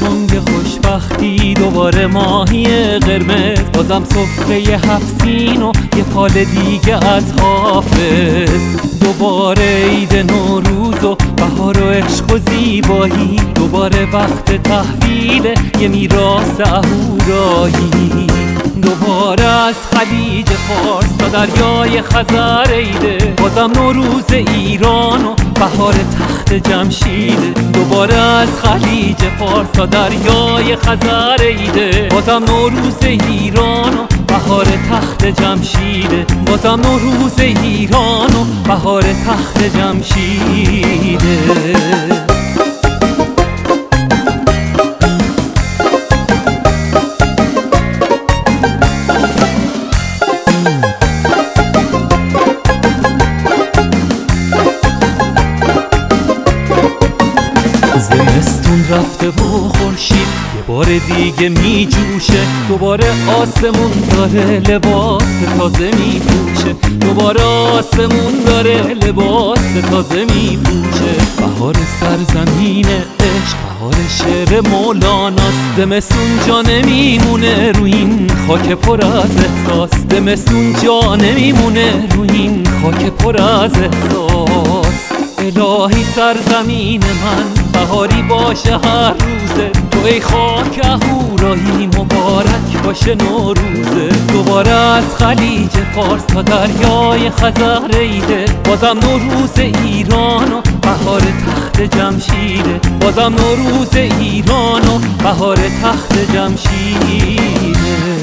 تنگ خوشبختی، دوباره ماهی قرمز، بازم سفره 7 سین و یه فال دیگه از حافظ. دوباره عید نوروز و بهار و عشق و زیبایی، دوباره وقت تحویل یه میراث اهورایی. دوباره از خلیج فارس تا دریای خزر عیده، بازم نوروز ایران و بهار تخت جمشیده. دوباره از خلیج فارس تا دریای خزر عیده، بازم نوروز ایران و بهار تخت جمشیده. بازم نوروز ایران و بهار تخت جمشیده. زمستون رفته و خورشید یه بار دیگه می جوشه، دوباره آسمون داره لباس تازه می پوشه. دوباره آسمون داره لباس تازه می پوشه. بهار سرزمین عشق، بهار شعر مولاناست. زمستون جا نمیمونه رو این خاک پر از احساس. زمستون جا نمیمونه رو این خاک پر از احساس. الهی سرزمین من بهاری باشه هر روزه، تو ای خاک اهورایی مبارک باشه نوروزه. دوباره از خلیج فارس تا دریای خزر عیده، بازم نوروز ایران و بهار تخت جمشیده. بازم نوروز ایران و بهار تخت جمشیده.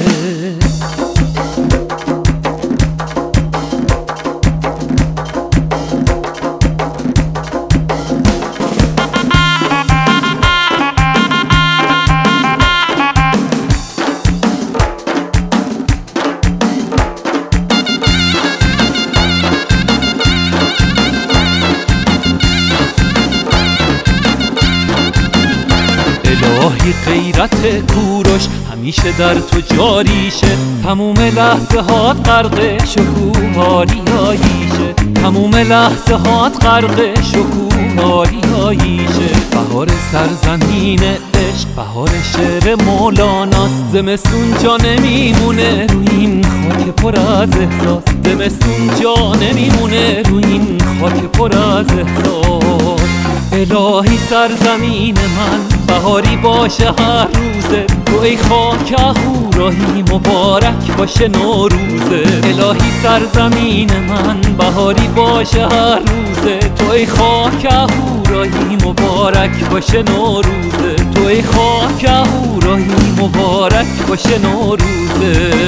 الهی غیرت کوروش همیشه در تو جاریشه، تموم لحظه هات غرق شکوهاریاییشه. تموم لحظه هات غرق شکوهاریاییشه. بهار سرزمین عشق، بهار شعر مولاناست. زمستون جا نمیمونه رو این خاک پر از احساس. زمستون جا نمیمونه رو این خاک پر از احساس. الهی سرزمین من بهاری باشه هر روزه، تو ای خاک اهورایی مبارک باشه نوروزه. الهی سرزمین من بهاری باشه هر روزه، تو ای خاک اهورایی مبارک باشه نوروزه. تو ای خاک اهورایی مبارک باشه نوروزه.